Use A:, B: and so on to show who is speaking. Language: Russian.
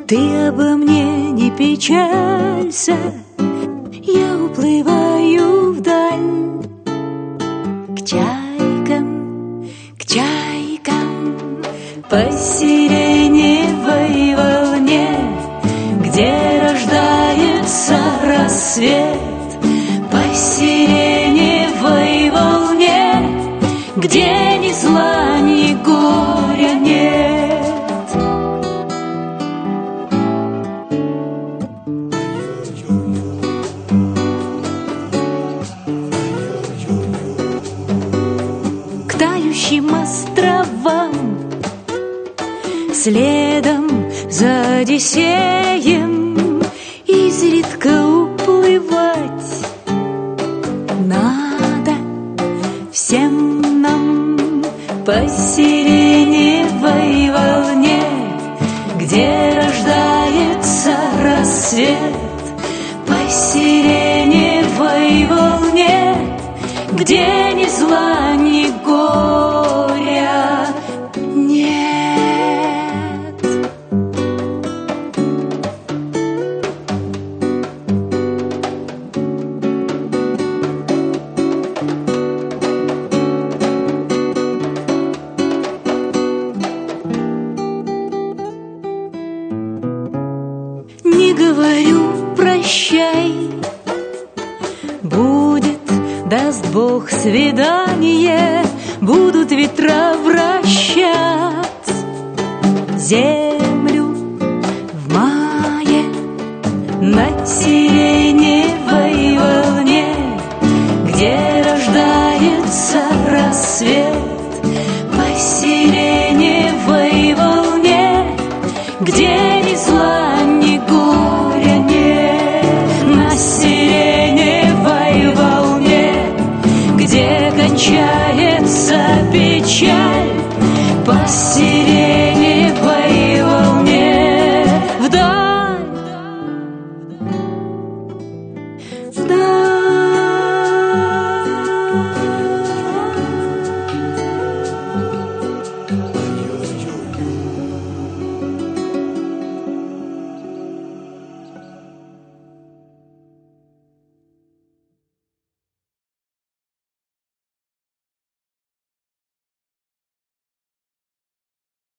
A: Ты обо мне не печалься, я уплываю вдаль к чайкам, по сиреневой волне, где рождается рассвет, по сиреневой волне, где ни зла, ни горя нет. К тающим островам, следом за Одиссеем, изредка уплывать надо всем нам по сиреневой волне, где рождается рассвет, по сиреневой волне, где ни зла, ни горя нет. Не говорю прощай, будет, даст Бог, свидание, будут ветра вращать землю в мае на сиреневой волне, где рождается рассвет, по сиреневой волне, где